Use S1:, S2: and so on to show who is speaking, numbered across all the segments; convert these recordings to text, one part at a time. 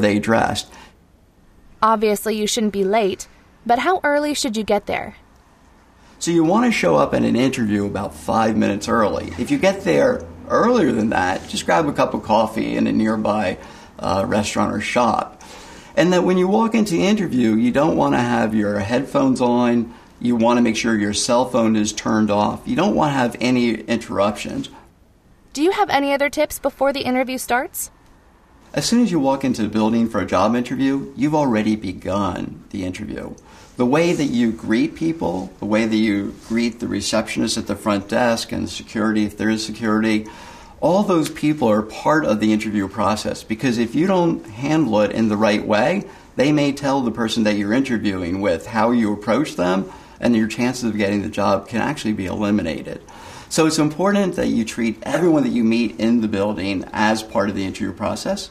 S1: they dressed.
S2: Obviously, you shouldn't be late, but how early should you get there?
S1: So you want to show up at an interview about 5 minutes early. If you get there earlier than that, just grab a cup of coffee in a nearby restaurant or shop. And that when you walk into the interview, you don't want to have your headphones on. You want to make sure your cell phone is turned off. You don't want to have any interruptions.
S2: Do you have any other tips before the interview starts?
S1: As soon as you walk into the building for a job interview, you've already begun the interview. The way that you greet people, the way that you greet the receptionist at the front desk and security, if there is security, all those people are part of the interview process, because if you don't handle it in the right way, they may tell the person that you're interviewing with how you approach them, and your chances of getting the job can actually be eliminated. So it's important that you treat everyone that you meet in the building as part of the interview process.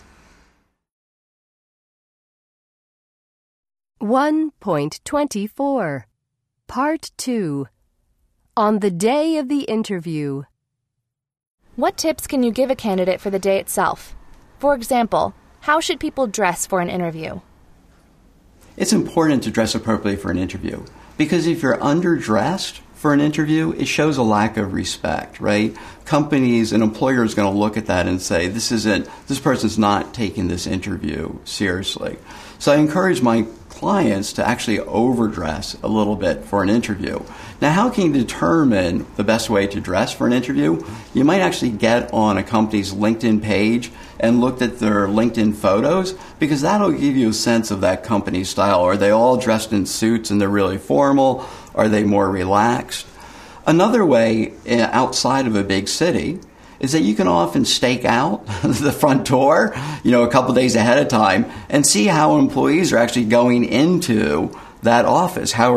S3: 1.24 Part 2 On the Day of the Interview.
S2: What tips can you give a candidate for the day itself? For example, how should people dress for an interview?
S1: It's important to dress appropriately for an interview, because if you're underdressed for an interview, it shows a lack of respect, right? Companies and employers are going to look at that and say, this person's not taking this interview seriously. So I encourage my clients to actually overdress a little bit for an interview. Now, how can you determine the best way to dress for an interview? You might actually get on a company's LinkedIn page and look at their LinkedIn photos, because that'll give you a sense of that company's style. Are they all dressed in suits and they're really formal? Are they more relaxed? Another way outside of a big city is that you can often stake out the front door, a couple days ahead of time, and see how employees are actually going into that office. How